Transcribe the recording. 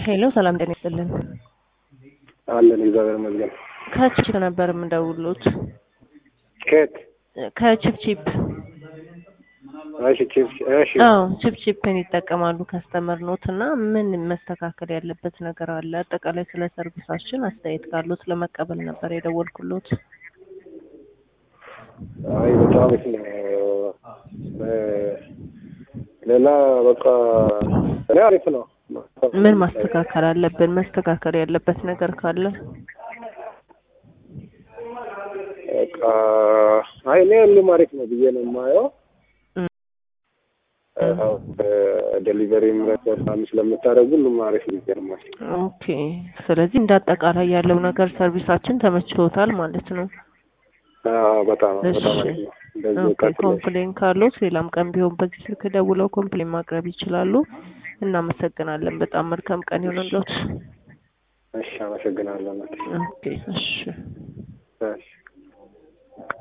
ሄሎ ሰላም ጤና ይስጥልን። አለን እግዚአብሔር ይመስገን። ከቺፕ ነበር የምደውሉት። ከቺፕ እሺ ቺፕን ይጠቀማሉ ከስተመር ኖትና ምን መስተካከል ያለበት ነገር አለ? አጠቃላይ ስለ ሰርቪሳችን አስተያየት ካሉት ለመቀበል ነበር የደወልኩሎት። አይ በጣም ሌላ በቃ አሪፍ ነው። ምን ማስተካከል አለብን? መስተካከል ያለበት ነገር ካለ በቃ አይ ሁሉም አሪፍ ነው ብዬ ነው የማየው። ዴሊቨሪም ሪፖርት ስለምታደርጉ ሁሉም አሪፍ ነው። ኦኬ። ስለዚህ እንዳጠቃላይ ያለው ነገር ሰርቪሳችን ተመችቶታል ማለት ነው። በጣም አሪፍ ነው። እንደዚህ ኮምፕሌን ካሉት ሌላም ቀን ቢሆን በዚህ ስልክ ደውለው ኮምፕሌን ማቅረብ ይችላሉ። እናመሰግናለን። በጣም መልካም ቀን ይሁንልዎት። እሺ አመሰግናለሁ። ኦኬ እሺ።